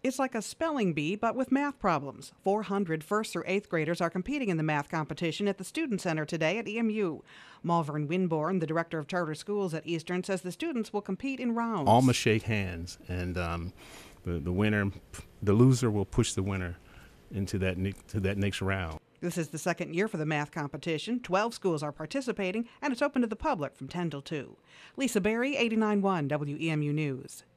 It's like a spelling bee, but with math problems. 400 first through 8th graders are competing in the math competition at the Student Center today at EMU. Malvern Winborn, the director of charter schools at Eastern, says the students will compete in rounds. All must shake hands, and the winner, the loser will push the winner into that next round. This is the second year for the math competition. 12 schools are participating, and it's open to the public from 10 till 2. Lisa Berry, 89.1 WEMU News.